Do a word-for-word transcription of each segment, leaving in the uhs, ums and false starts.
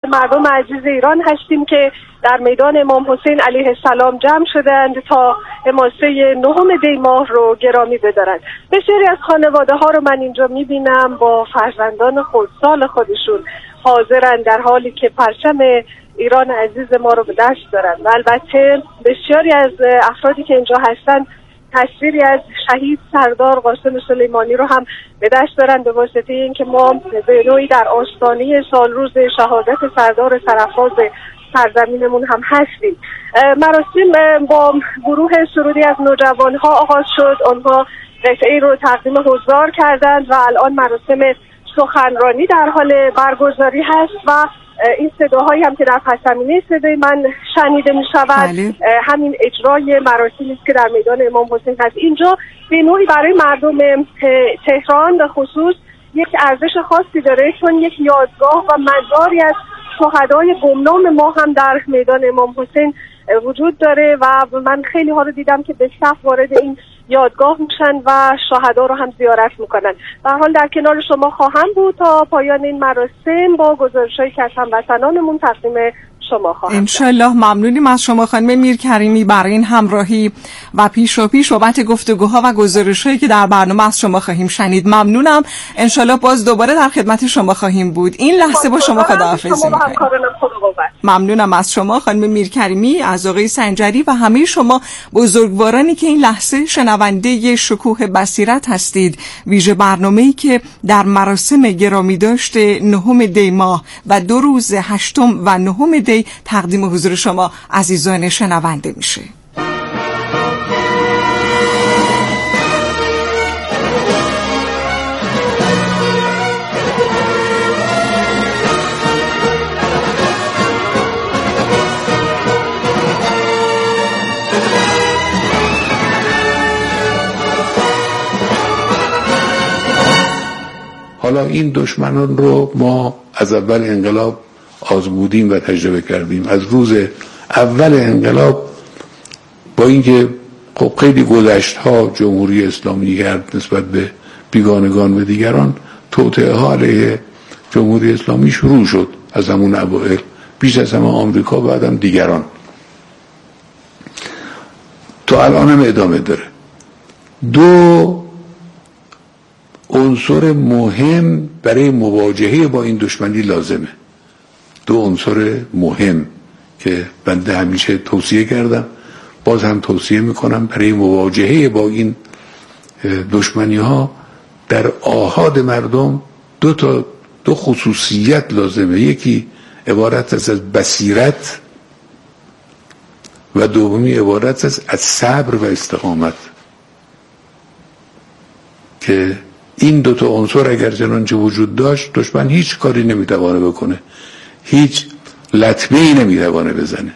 مردم عزیز ایران هستیم که در میدان امام حسین علیه السلام جمع شدند تا حماسه نهم دی ماه رو گرامی بدارند. بسیاری از خانواده ها رو من اینجا میبینم با فرزندان خودسال خودشون حاضرند، در حالی که پرچم ایران عزیز ما رو به دست دارند. و البته بسیاری از افرادی که اینجا هستند تصویری از شهید سردار قاسم سلیمانی رو هم به دست دارن، به واسطه اینکه ما به نوعی در آستانه سالروز شهادت سردار سرافراز سرزمینمون هم هستیم. مراسم با گروه سرودی از نوجوانها آغاز شد. آنها قطعه‌ای رو تقدیم حضار کردند و الان مراسم سخنرانی در حال برگزاری هست و این صداهایی هم که در پس زمینه صدای من شنیده می شود همین اجرای مراسمی است که در میدان امام حسین هست. اینجا به نوعی برای مردم تهران به خصوص یک ارزش خاصی داره، چون یک یادگاه و مزاری از شهدای گمنام ما هم در میدان امام حسین وجود داره و من خیلی ها رو دیدم که به صف وارد این یادگاه میشن و شهدا رو هم زیارت میکنن. به هر حال در کنار شما خواهم بود تا پایان این مراسم با گزارش‌هایی که از هموطنانمون تقدیم شما خواهم. انشالله. ممنونیم از شما خانم میرکریمی برای این همراهی و پیش و پیش بابت گفتگوها و گزارش‌هایی که در برنامه از شما خواهیم شنید. ممنونم. انشالله باز دوباره در خدمت شما خواهیم بود. این لحظه با شما خداحافظی می‌کنم. ممنونم از شما خانم میرکریمی، از آقای سنجری و همه شما بزرگوارانی که این لحظه شنونده شکوه بصیرت هستید. ویژه برنامه‌ای که در مراسم گرامی داشته نهم دی ماه و دو روز هشتم و نهم دی تقدیم حضور شما عزیزان شنونده میشه. حالا این دشمنان رو ما از اول انقلاب آزمودیم و تجربه کردیم. از روز اول انقلاب با اینکه خب خیلی گذشت‌ها جمهوری اسلامی کرد نسبت به بیگانگان و دیگران، توطئه ها علیه جمهوری اسلامی شروع شد از همون اوائل، بیش از همه آمریکا بعدم دیگران، تا الان هم ادامه داره. دو عنصر مهم برای مواجهه با این دشمنی لازمه، دو عنصر مهم که بنده همیشه توصیه کردم، باز هم توصیه میکنم برای مواجهه با این دشمنی ها در آحاد مردم دو تا دو خصوصیت لازمه. یکی عبارت است از بصیرت و دومی عبارت است از صبر و استقامت، که این دو تا عنصر اگر چنانچه وجود داشت دشمن هیچ کاری نمیتوانه بکنه، هیچ لطمه‌ای نمیتوانه بزنه،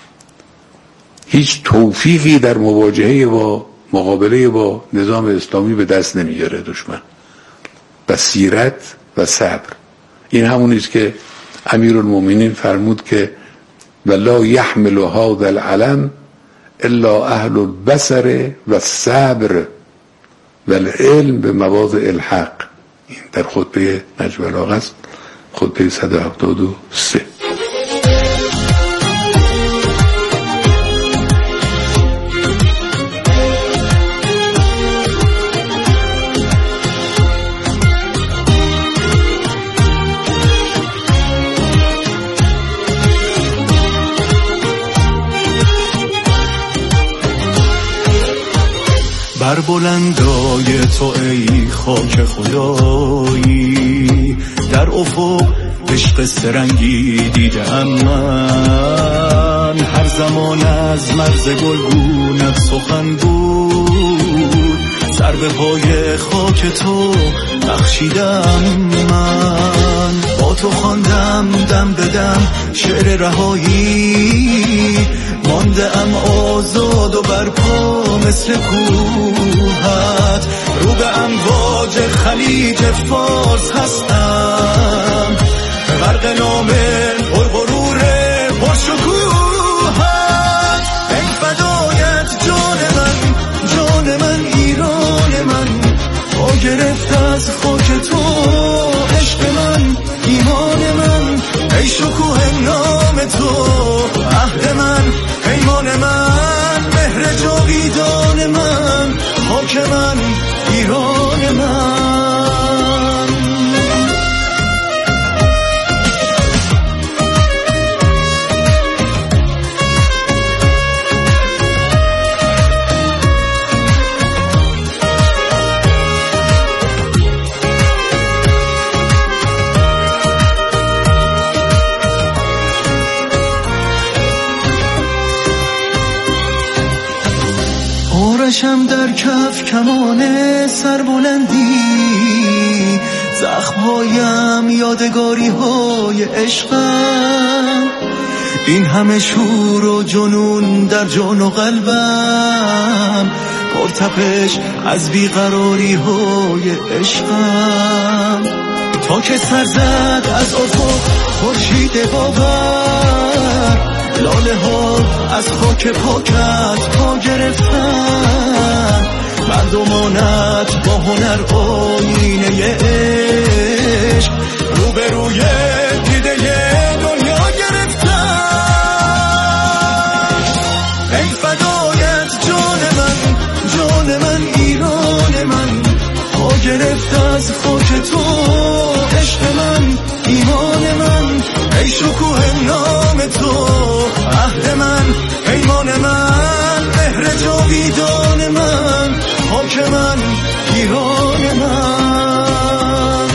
هیچ توفیقی در مواجهه با مقابله با نظام اسلامی به دست نمیاره دشمن. بصیرت و صبر، این همونی است که امیرالمومنین فرمود که ولا یحمل هذا العلم الا اهل البصر و الصبر و العلم به مواضع الحق. این در خطبه نجم البلاغه است، خطبه صد و هفتاد و سه. بر بلندای تو ای خاک خدایی، در افق عشق سرنگی دیدم من، هر زمان از مرز گلگونت سخن بود، سر به پای خاک تو بخشیدم من، با تو خواندم دم به دم شعر رهایی، مانده ام آزاد و برپا مثل کوهت، رو به امواج خلیج فارس هستم، غرق نام پرغرور پرشکوهت، ای فدایت جان من، جان من ایران من، با گرفت از خاک تو عشق من، ایمان من، ای شکوه شکوه نام تو، عهد من، پیمان من، مهر جاویدان من، خاک من، ایران من. آرشم در کف کمان سربلندی، زخمهایم یادگاری های عشقم، این همه شور و جنون در جان و قلبم، پرتپش از بیقراری های عشقم. تا که سر زد از افق خورشید باور، لاله ها از خاک پاکت پا گرفتن، مردمانت با هنر آینه عشق، روبروی دیده دنیا گرفتن. ای فدایت جان من، جان من، ایران من، پا گرفت از خاک تو عشق من، ایمان من. ای شکوه نام تو، عهد من، پیمان من، مهر جاویدان من، خاک من، ایران من.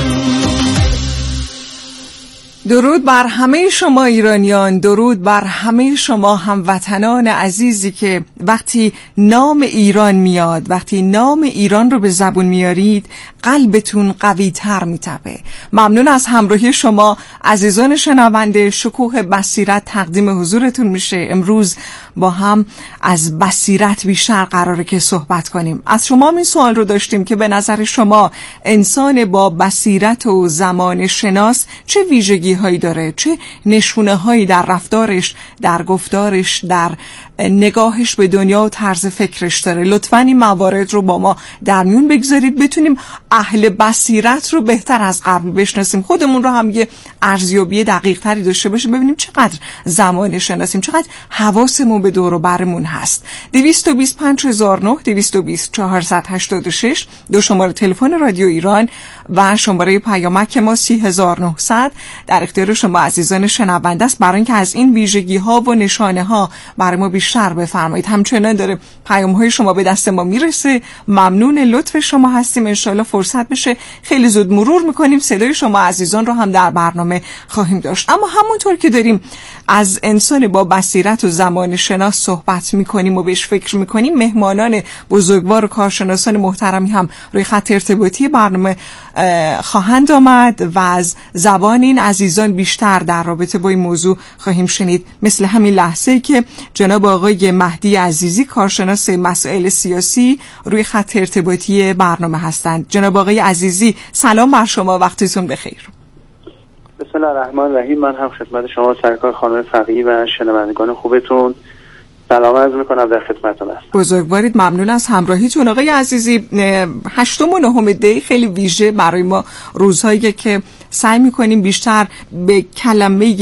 درود بر همه شما ایرانیان، درود بر همه شما هموطنان عزیزی که وقتی نام ایران میاد، وقتی نام ایران رو به زبون میارید، قلبتون قوی تر میتپه. ممنون از همراهی شما عزیزان شنونده. شکوه بصیرت تقدیم حضورتون میشه. امروز با هم از بصیرت بیشتر قراره که صحبت کنیم. از شما این سوال رو داشتیم که به نظر شما انسان با بصیرت و زمان شناس چه ویژگی هایی داره، چه نشونه هایی در رفتارش، در گفتارش، در نگاهش به دنیا و طرز فکرش داره. لطفاً این موارد رو با ما در میون بگذارید بتونیم اهل بصیرت رو بهتر از قبل بشناسیم، خودمون رو هم یه ارزیابی دقیق تری داشته باشیم، ببینیم چقدر زمان شناسیم، چقدر حواسمون به دور و برمون هست. دویست و بیست پنج هزار و نه، دویست و بیست چهارصد و هشتاد و شش دو شماره تلفن رادیو ایران و شماره پیامک ما سی هزار و نهصد در اختیار شما عزیزان شنونده است، برای اینکه از این ویژگی ها و نشانه ها برای ما بیشتر بفرمایید. همچنان داره پیام های شما به دست ما میرسه. ممنون لطف شما هستیم. ان شاءالله فرصت بشه خیلی زود مرور میکنیم، صدای شما عزیزان رو هم در برنامه خواهیم داشت. اما همونطور که داریم از انسان با بصیرت و زمان شناس صحبت میکنیم و بهش فکر میکنیم، مهمانان بزرگوار و کارشناسان محترمی هم روی خط ارتباطی برنامه خواهند آمد و از زبان این عزیزان بیشتر در رابطه با این موضوع خواهیم شنید. مثل همین لحظه که جناب آقای مهدی عزیزی کارشناس مسائل سیاسی روی خط ارتباطی برنامه هستند. جناب آقای عزیزی سلام بر شما، وقتتون بخیر. بسم الله الرحمن الرحیم. من هم خدمت شما سرکار خانم فقیه و شنوندگان خوبتون سلام عرض میکنم، در خدمتتون هستم. بزرگوارید، ممنون از همراهیتون. آقای عزیزی، هشتم و نهم دی خیلی ویژه برای ما روزهایی که سعی میکنیم بیشتر به کلمه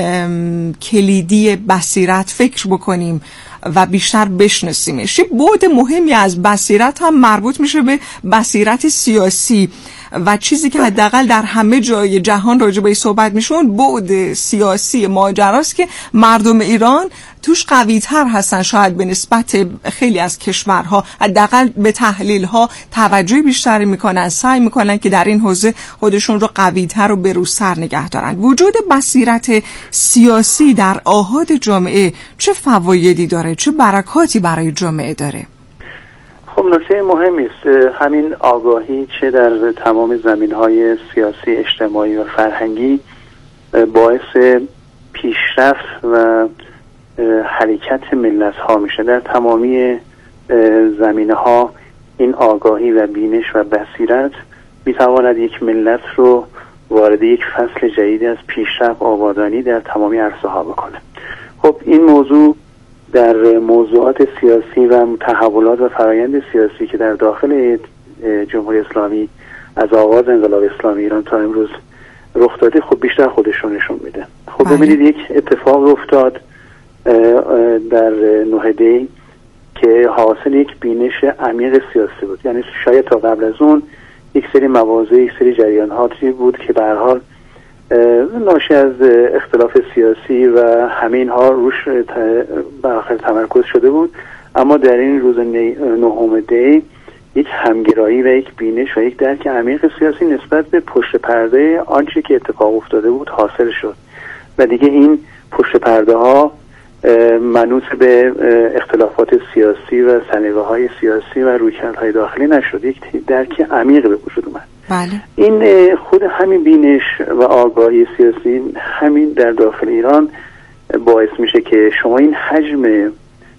کلیدی بصیرت فکر بکنیم و بیشتر بشناسیمش. بعد مهمی از بصیرت هم مربوط میشه به بصیرت سیاسی و چیزی که حداقل در همه جای جهان راجع به صحبت میشه اون بعد سیاسی ماجراست که مردم ایران توش قوی تر هستن شاید به نسبت خیلی از کشورها، حداقل به تحلیل ها توجه بیشتری میکنن، سعی میکنن که در این حوزه خودشون رو قوی تر و بروزتر نگه دارن. وجود بصیرت سیاسی در آحاد جامعه چه فوایدی داره، چه برکاتی برای جامعه داره؟ خب نکته مهمی است. همین آگاهی چه در تمام زمینهای سیاسی، اجتماعی و فرهنگی باعث پیشرفت و حرکت ملت ها میشه. در تمامی زمینه ها این آگاهی و بینش و بصیرت میتواند یک ملت رو وارد یک فصل جدیدی از پیشرفت آبادانی در تمامی عرصه ها بکنه. خب این موضوع در موضوعات سیاسی و تحولات و فرایند سیاسی که در داخل جمهوری اسلامی از آغاز انقلاب اسلامی ایران تا امروز رخ داده خب بیشتر خودش رو نشون میده. خب ببینید یک اتفاق افتاد در نه دی که حاصل یک بینش عمیق سیاسی بود. یعنی شاید تا قبل از اون یک سری مواضع، یک سری جریاناتی بود که به هر حال ناشی از اختلاف سیاسی و همین ها روش برآخر تمرکز شده بود، اما در این روز نهم دی یک همگرایی و یک بینش و یک درک عمیق سیاسی نسبت به پشت پرده آنچه که اتفاق افتاده بود حاصل شد و دیگه این پشت پرده ها منوط به اختلافات سیاسی و سلیقه‌های سیاسی و رویکردهای داخلی نشد، یک درک عمیق به وجود اومد. بله. این خود همین بینش و آگاهی سیاسی همین در داخل ایران باعث میشه که شما این حجم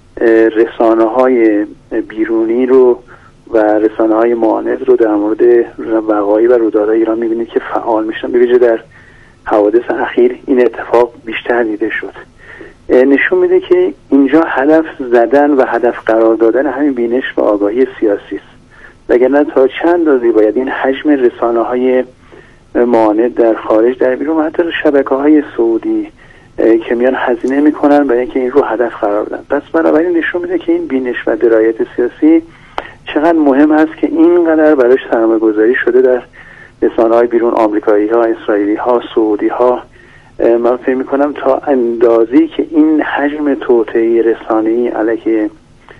رسانه‌های بیرونی رو و رسانه‌های معاند رو در مورد وقایع و رویدادهای ایران میبینید که فعال میشن. به ویژه در حوادث اخیر این اتفاق بیشتر دیده شد. نشون میده که اینجا هدف زدن و هدف قرار دادن همین بینش و آگاهی سیاسی است. وگرنه تا چند اندازه باید این حجم رسانه‌های معاند در خارج در بیرون و حتی شبکه‌های سعودی که میان هزینه میکنن برای اینکه این رو هدف قرار بدن. پس بنابراین نشون میده که این بینش و درایت سیاسی چقدر مهم است که اینقدر براش سرمایه‌گذاری شده در رسانه‌های بیرون، آمریکایی‌ها، اسرائیلی‌ها، سعودی‌ها. من فکر می‌کنم تا اندازه‌ای که این حجم توطئه رسانه‌ای علیه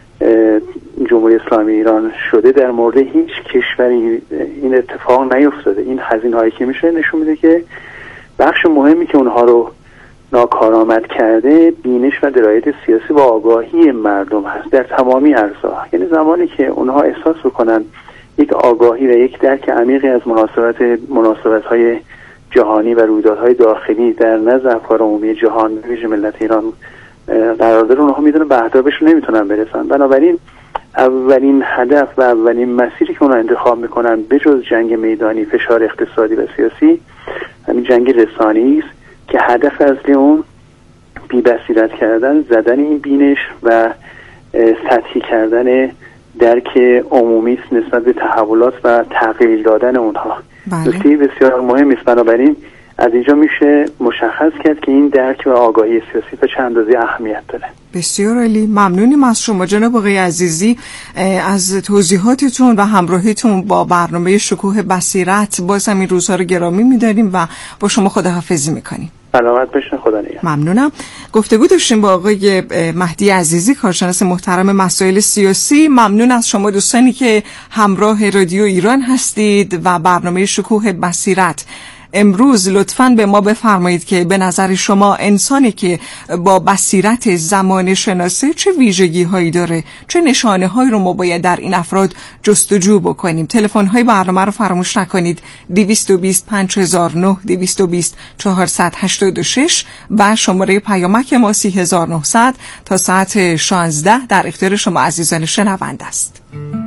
جمهوری اسلامی ایران شده در مورد هیچ کشوری این اتفاق نیفتاده. این هزینه‌هایی که میشه نشون میده که بخش مهمی که اونها رو ناکارآمد کرده بینش و درایت سیاسی و آگاهی مردم هست در تمامی ارزها. یعنی زمانی که اونها احساس بکنن یک آگاهی و یک درک عمیقی از مناسبت مناسبت‌های جهانی و رویدادهای داخلی در نزد افکار عمومی جهان به ویژه ملت ایران قرار داره، اونها میدونن به اهدافشون نمیتونن برسن. بنابراین اولین هدف و اولین مسیری که اونها انتخاب میکنن به جز جنگ میدانی، فشار اقتصادی و سیاسی، همین جنگ رسانه‌ای است که هدف اصلی اون بی بصیرت کردن، زدن این بینش و سطحی کردن درک عمومی است نسبت به تحولات و تغییر دادن اونها. نکته بسیار مهمی است. بنابراین از اینجا میشه مشخص کرد که این درک و آگاهی سیاسی تا چند اندازه اهمیت داره. بسیار عالی، ممنونیم از شما جناب آقای عزیزی از توضیحاتتون و همراهیتون با برنامه شکوه بصیرت. باز هم این روزها رو گرامی می‌داریم و با شما خداحافظی می‌کنیم. سلامت باشین، خدا نگهدار. ممنونم. گفتگو داشتیم با آقای مهدی عزیزی، کارشناس محترم مسائل سیاسی. ممنون از شما دوستانی که همراه رادیو ایران هستید و برنامه شکوه بصیرت. امروز لطفاً به ما بفرمایید که به نظر شما انسانی که با بصیرت زمان شناسه چه ویژگی هایی داره، چه نشانه هایی رو ما باید در این افراد جستجو بکنیم. تلفن های برنامه رو فراموش نکنید: دویست و بیست پنج هزار و نه، دویست و بیست چهارصد و هشتاد و شش و شماره پیامک ما سی هزار و نهصد تا ساعت شانزده در اختیار شما عزیزان شنونده است.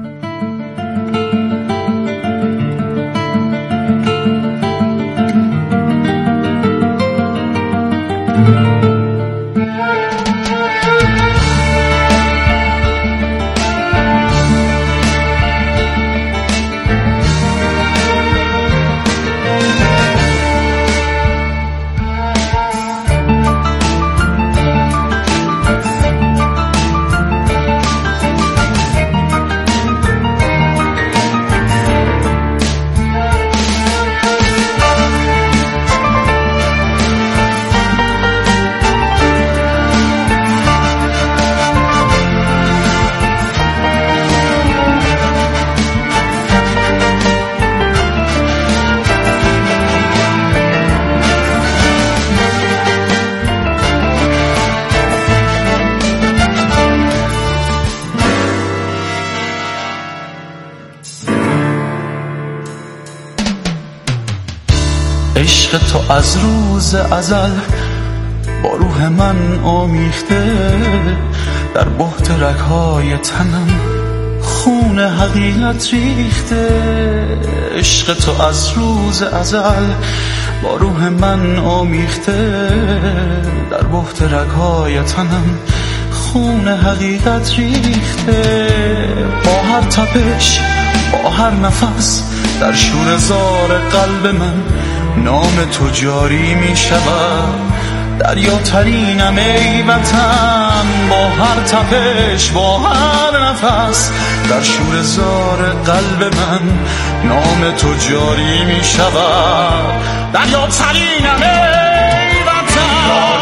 عشق تو از روز ازل با روح من آمیخته، در بحت رگ‌های تنم خون حقیقت ریخته. عشق تو از روز ازل با روح من آمیخته، در بحت رگ‌های تنم خون حقیقت ریخته. با هر تپش، با هر نفس در شور زار قلب من نام تو جاری می شود. دریاترینم ای وطن، با هر تپش با هر نفس، در شور زار قلب من نام تو جاری می شود. دریاترینم ای وطن،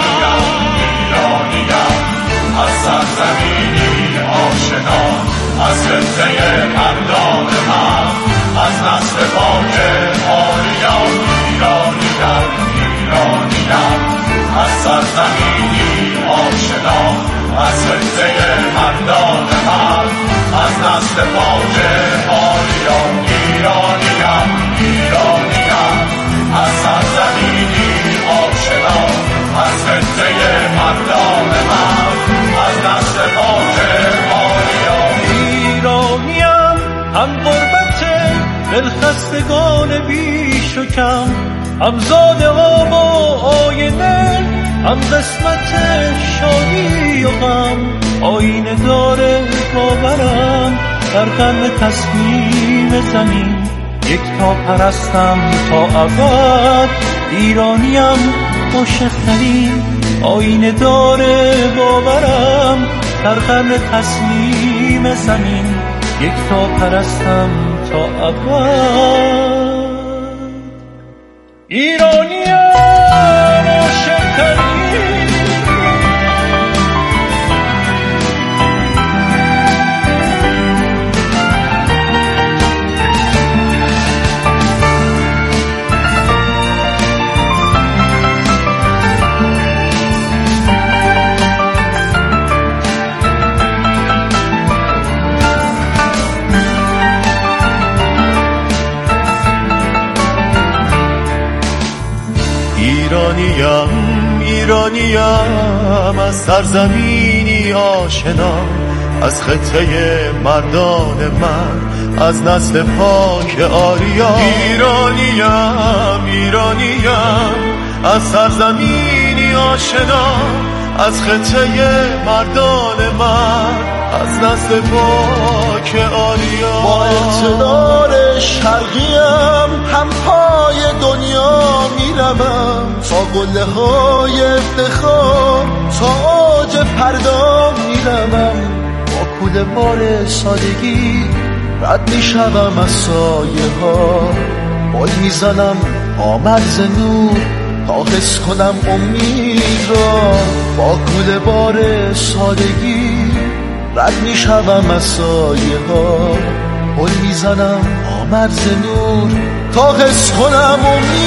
ایرانیم، از سرزمینی آشنا، از خطه مردان من، از نسل پاک آریان. ایرانیم، ایرانیم، از سرزمینی آشنا، از خطه مردان من، از نسل پاک آریان. ایرانیم، ایرانیم، از سرزمینی آشنا، از خطه مردان من، از نسل پاک آریان. ایرانیم، هم غربت دلخستگان بیش و کم، هم زاده آب و آینه، هم قسمت شادی و غم. آینه داره باورم در قرن تصمیم زمین، یک تا پرستم تا ابد. ایرانیم عاشق‌ترین، آینه داره باورم در قرن تصمیم زمین، یک تا پرستم تا ابد. ایرانیم عاشق‌ترین. ایرانیم، ایرانیم، از سرزمینی آشنا، از خطه مردان من، از نسل پاک آریان. ایرانیم، ایرانیم، از سرزمینی آشنا، از خطه مردان من، از نسل پاک آریان. با اقتدار شرقیم هم پای دنیا میروم، تا قله های افتخار تا آج پردا میروم. با کوله بار سادگی رد میشوم از سایه ها، بال میزنم آمد ز نور تا حس کنم امید را. با کوله بار سادگی رد میشوم از سایه ها، بال میزنم آمد ز نور تا حس کنم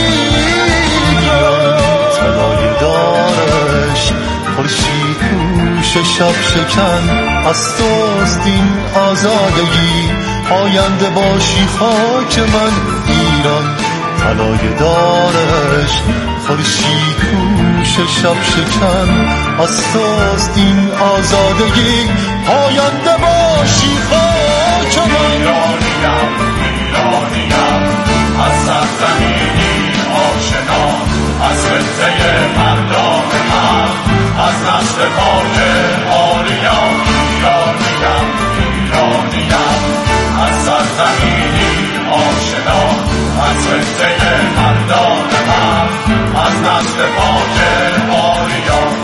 امید را. طلای دارش خورشید پوش شب شکن، از توست این آزادگی، پاینده باشی خاک من ایران. طلای دارش خورشید پوش شب شکن، از توست این آزادگی، پاینده باشی خاک من. ایرانیم، ایرانیم، از سرزمینی آشنا، از خطه مردان من، از نسل پاک آریان. ایرانیم، ایرانیم، از سرزمینی آشنا، از خطه مردان من، از نسل پاک آریان.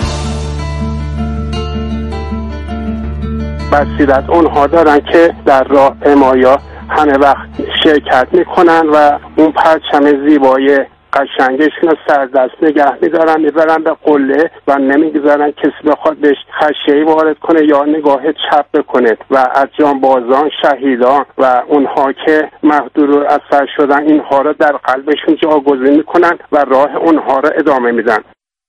بصیرت اونها دارن که در راه پیمایا همه وقت شرکت میکنن و اون پرچم زیبای قشنگشون رو سر دست نگه میدارن، میبرن به قله و نمیگذارن کسی بخواد بهش خدشه‌ای وارد کنه یا نگاه چپ بکنه. و از جانبازان، شهیدان و اونها که مهدور اثر شدن، اینها رو در قلبشون جاگزین میکنن و راه اونها رو ادامه میدن.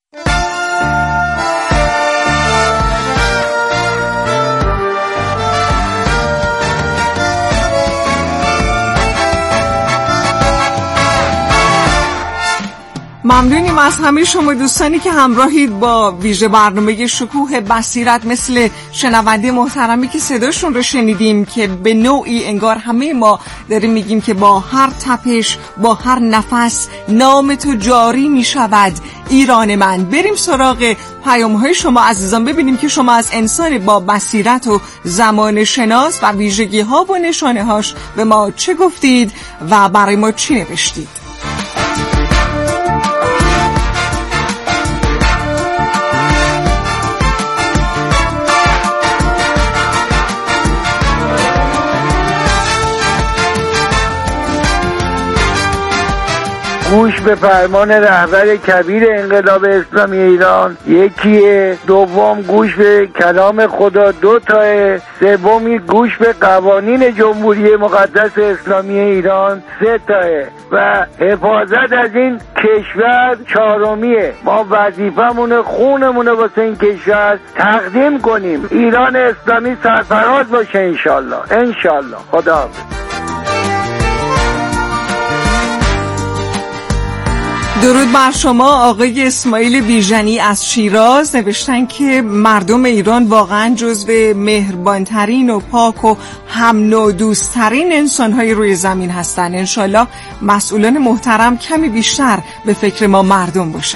ممنونیم از همه شما دوستانی که همراهید با ویژه برنامه شکوه بصیرت، مثل شنونده محترمی که صداشون رو شنیدیم که به نوعی انگار همه ما داریم میگیم که با هر تپش، با هر نفس نام تو جاری میشود ایران من. بریم سراغ پیام‌های شما عزیزان، ببینیم که شما از انسان با بصیرت و زمان شناس و ویژگی‌ها و نشانه‌هاش به ما چه گفتید و برای ما چی نوشتید. گوش به فرمان رهبر کبیر انقلاب اسلامی ایران یکیه، دوم گوش به کلام خدا دو تاه، سومی گوش به قوانین جمهوری مقدس اسلامی ایران سه تاه و حفاظت از این کشور چهارمیه. ما وظیفمون خونمون واسه این کشور تقدیم کنیم. ایران اسلامی سرفراز باشه انشالله انشالله. خدا حافظ. درود بر شما. آقای اسماعیل بیژنی از شیراز نوشتن که مردم ایران واقعا جزو مهربانترین و پاک و هم نودوستترین انسان‌های روی زمین هستند. انشالله مسئولان محترم کمی بیشتر به فکر ما مردم باشن.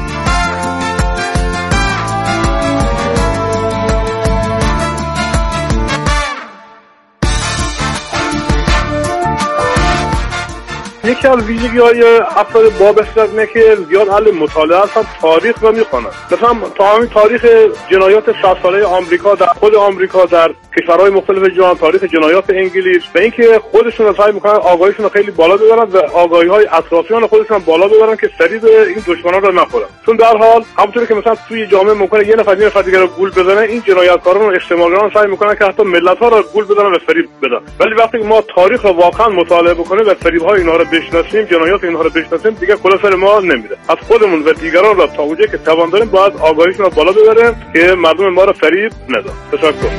یکی از ویژگی‌های افراد با بصیرت اینه که زیاد اهل مطالعه هستن، تاریخ رو می‌خونن. مثلا تا همین تاریخ جنایات صد ساله آمریکا در خود آمریکا در کشورهای مختلف جهان، تاریخ جنایات انگلیس و اینکه خودشون رو سعی می‌کنن آگاهیشون رو خیلی بالا ببرن و آگاهی‌های اطرافیان خودشون بالا ببرن که فریب این دشمنان رو نخورن. چون در حال همونطوری که مثلا توی جامعه ممکنه یه نفر یه نفر دیگه رو گول بزنه، این جنایتکاران و اجتماعیان سعی می‌کنن که حتی ملت‌ها رو گول بزنن و فریب بدن. ولی وقتی ما تاریخ رو واقعا مطالعه بکنیم و فریب‌های اینا رو بشناسیم، جنایات اینها رو بشناسیم، دیگه کلا سر ما نمیره. از خودمون و دیگران را تا اونجایی که توان داریم باید آگاهیشون رو بالا ببریم که مردم ما رو فریب ندن. تشکر.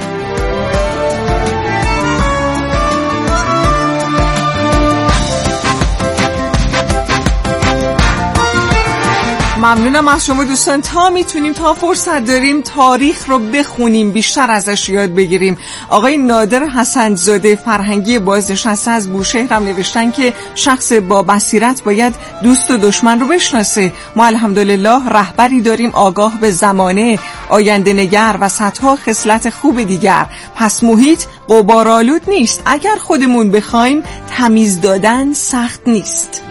ممنونم از شما دوستان. تا میتونیم تا فرصت داریم تاریخ رو بخونیم، بیشتر ازش یاد بگیریم. آقای نادر حسن‌زاده فرهنگی بازنشسته از بوشهر هم نوشتن که شخص با بصیرت باید دوست و دشمن رو بشناسه. ما الحمدلله رهبری داریم آگاه به زمانه، آینده نگر و صدها خصلت خوب دیگر. پس محیط غبارآلود نیست. اگر خودمون بخوایم تمیز دادن سخت نیست.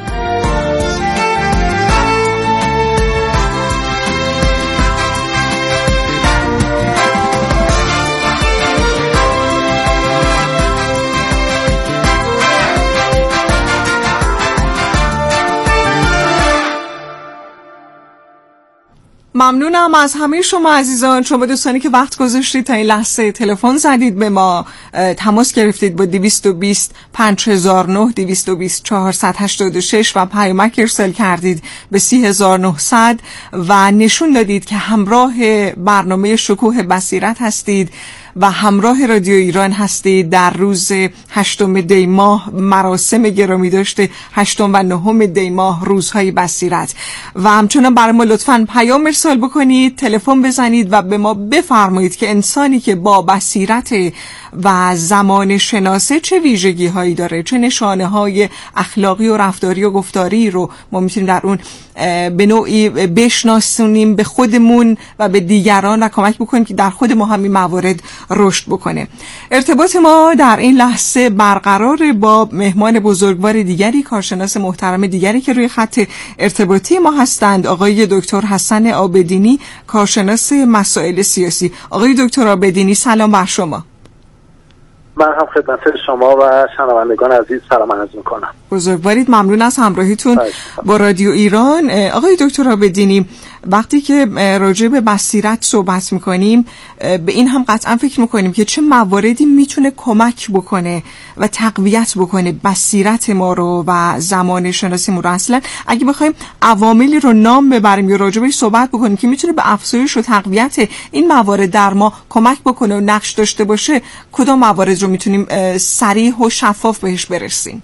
ممنونم از همه شما عزیزان، شما دوستانی که وقت گذاشتید تا این لحظه تلفن زدید به ما، تماس گرفتید با دویست و بیست پنج هزار و نه، دویست و بیست چهارصد و هشتاد و شش و پیامک ارسال کردید به سی هزار و نهصد و نشون دادید که همراه برنامه شکوه بصیرت هستید و همراه رادیو ایران هستید. در روز هشتم دی ماه مراسم گرامی داشته هشتم و نهم دی ماه روزهای بصیرت و همچنان برای ما لطفاً پیام ارسال بکنید، تلفن بزنید و به ما بفرمایید که انسانی که با بصیرت و زمان شناسه چه ویژگی هایی داره، چه نشانه های اخلاقی و رفتاری و گفتاری رو ما میتونیم در اون به نوعی بشناسونیم به خودمون و به دیگران و کمک بکنیم که در خود ما همین موارد رشد بکنه. ارتباط ما در این لحظه برقرار با مهمان بزرگوار دیگری، کارشناس محترم دیگری که روی خط ارتباطی ما هستند، آقای دکتر حسن عابدینی، کارشناس مسائل سیاسی. آقای دکتر عابدینی سلام بر شما. من هم خدمت شما و شنوندگان عزیز سلام عرض میکنم. بزرگوارید، ممنون از همراهیتون با رادیو ایران. آقای دکتر عابدینی، وقتی که راجع به بصیرت صحبت میکنیم به این هم قطعا فکر میکنیم که چه مواردی میتونه کمک بکنه و تقویت بکنه بصیرت ما رو و زمان شناسیمون رو. اصلا اگه بخوایم عواملی رو نام ببریم یا راجع بهش صحبت بکنیم که میتونه به افزایش و تقویت این موارد در ما کمک بکنه و نقش داشته باشه، کدام موارد رو میتونیم صریح و شفاف بهش برسیم؟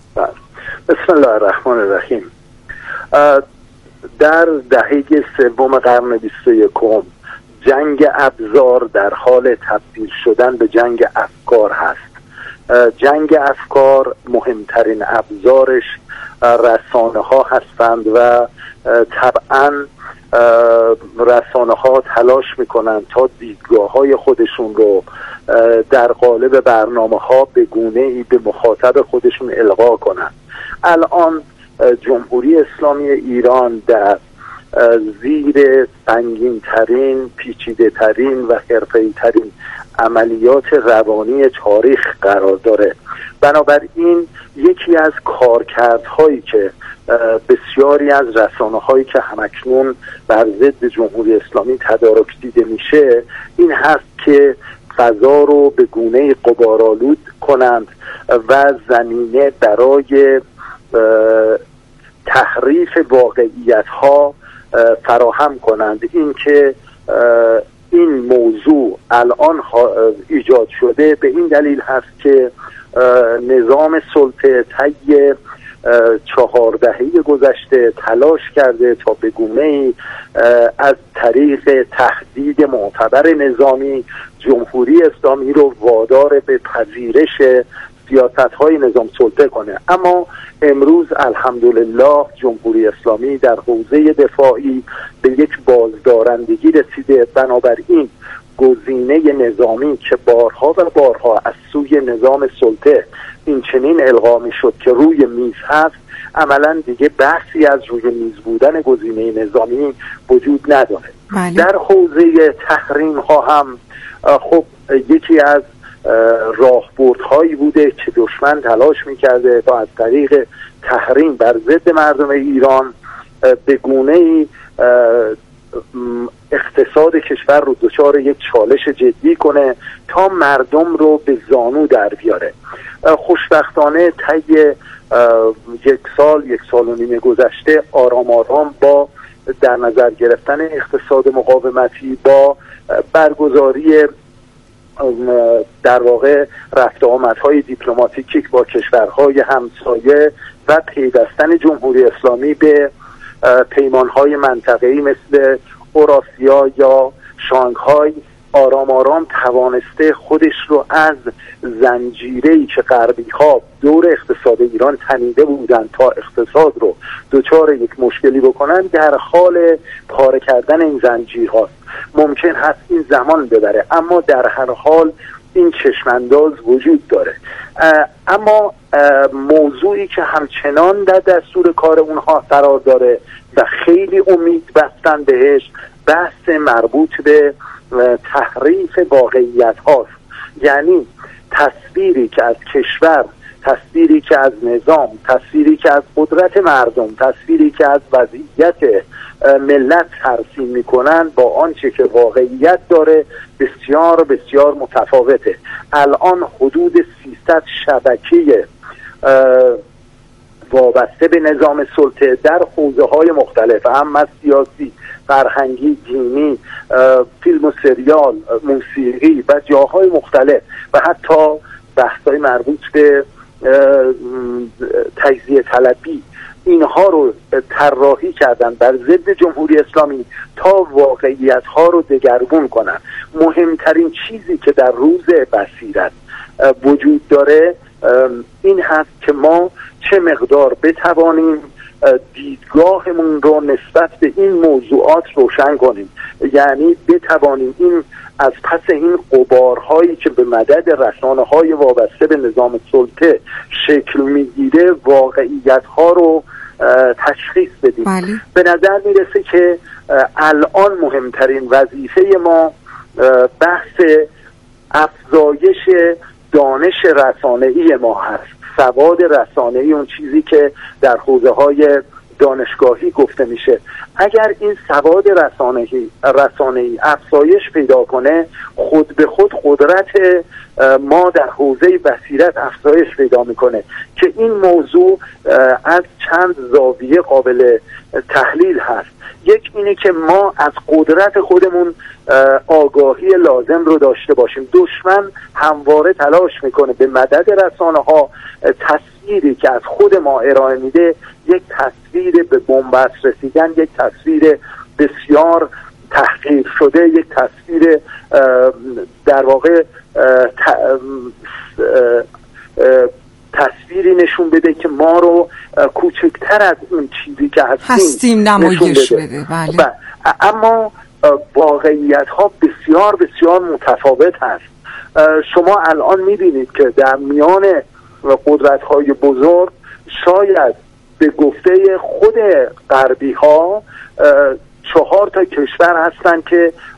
بسم الله الرحمن الرحیم. در دهه سوم قرن بیست و یکم جنگ ابزار در حال تبدیل شدن به جنگ افکار هست. جنگ افکار مهمترین ابزارش رسانه ها هستند و طبعا رسانه ها تلاش میکنند تا دیدگاه های خودشون رو در قالب برنامه ها به گونه ای به مخاطب خودشون القا کنند. الان جمهوری اسلامی ایران در زیر سنگین ترین، پیچیده ترین و حرفه‌ای ترین عملیات روانی تاریخ قرار داره. بنابراین یکی از کارکردهایی که بسیاری از رسانه‌هایی که همکنون بر ضد جمهوری اسلامی تدارک دیده میشه این هست که فضا رو به گونه‌ای غبارآلود کنند و زمینه برای تحریف واقعیت‌ها فراهم کنند. این که این موضوع الان ایجاد شده به این دلیل هست که نظام سلطه طی چهار دهه گذشته تلاش کرده تا به گونه‌ای از طریق تهدید معتبر نظامی جمهوری اسلامی رو وادار به پذیرش سیاست‌های نظام سلطه کنه. اما امروز الحمدلله جمهوری اسلامی در حوزه دفاعی به یک بازدارندگی رسیده. بنابراین گزینه نظامی که بارها و بارها از سوی نظام سلطه این چنین القا می‌شد که روی میز هست، عملاً دیگه بحثی از روی میز بودن گزینه نظامی وجود نداره. بله. در حوزه تحریم ها هم خب یکی از راهبردهایی بوده که دشمن تلاش میکرده تا از طریق تحریم بر ضد مردم ایران به گونه‌ای اقتصاد کشور رو دچار یک چالش جدی کنه تا مردم رو به زانو در بیاره. خوشبختانه طی یک سال یک سال و نیم گذشته آرام آرام با در نظر گرفتن اقتصاد مقاومتی با برگزاری در واقع رفت آمدهای دیپلماتیکی با کشورهای همسایه و پیوستن جمهوری اسلامی به پیمانهای منطقه‌ای مثل اوراسیا یا شانگهای آرام آرام توانسته خودش رو از زنجیره‌ای که غربی‌ها دور اقتصاد ایران تنیده بودن تا اقتصاد رو دچار یک مشکلی بکنن در حال پاره کردن این زنجیرهاست. ممکن هست این زمان ببره اما در هر حال این چشمانداز وجود داره. اما موضوعی که همچنان در دستور کار اونها قرار داره و خیلی امید بستن بهش بحث مربوط به تحریف واقعیت هاست. یعنی تصویری که از کشور، تصویری که از نظام، تصویری که از قدرت مردم، تصویری که از وضعیت ملت ترسیم میکنن با آنچه که واقعیت داره بسیار بسیار متفاوته. الان حدود سیصد شبکه وابسته به نظام سلطه در حوزه های مختلف، هم سیاسی، فرهنگی، دینی، فیلم و سریال، موسیقی و جاهای مختلف و حتی بحث‌های مربوط به تجزیه طلبی، اینها رو طراحی کردن بر ضد جمهوری اسلامی تا واقعیت ها رو دگرگون کنن. مهمترین چیزی که در روز بصیرت وجود داره این هست که ما چه مقدار بتوانیم دیدگاهمون رو نسبت به این موضوعات روشن کنیم، یعنی بتوانیم این از پس این غبارهایی که به مدد رسانه‌های وابسته به نظام سلطه شکل میگیره واقعیت‌ها رو تشخیص بدیم. بله. به نظر میرسه که الان مهمترین وظیفه ما بحث افزایش دانش رسانه‌ای ما هست، سواد رسانه‌ای، اون چیزی که در حوزه‌های دانشگاهی گفته میشه. اگر این سواد رسانه‌ای رسانه‌ای افزایش پیدا کنه، خود به خود قدرت ما در حوزه بصیرت افزایش پیدا میکنه که این موضوع از چند زاویه قابل تحلیل هست. یک اینه که ما از قدرت خودمون آگاهی لازم رو داشته باشیم. دشمن همواره تلاش میکنه به مدد رسانه‌ها تصویری که از خود ما ارائه میده، یک تصویر به بنبست رسیدن، یک تصویر بسیار تحقیر شده، یک تصویر در واقع تصویری نشون بده که ما رو کوچکتر از اون چیزی که هستیم, هستیم نمایش بده, بده. بله. اما واقعیت ها بسیار بسیار متفاوت هست. شما الان میبینید که در میان قدرت های بزرگ شاید به گفته خود غربی ها چهار تا کشور هستن که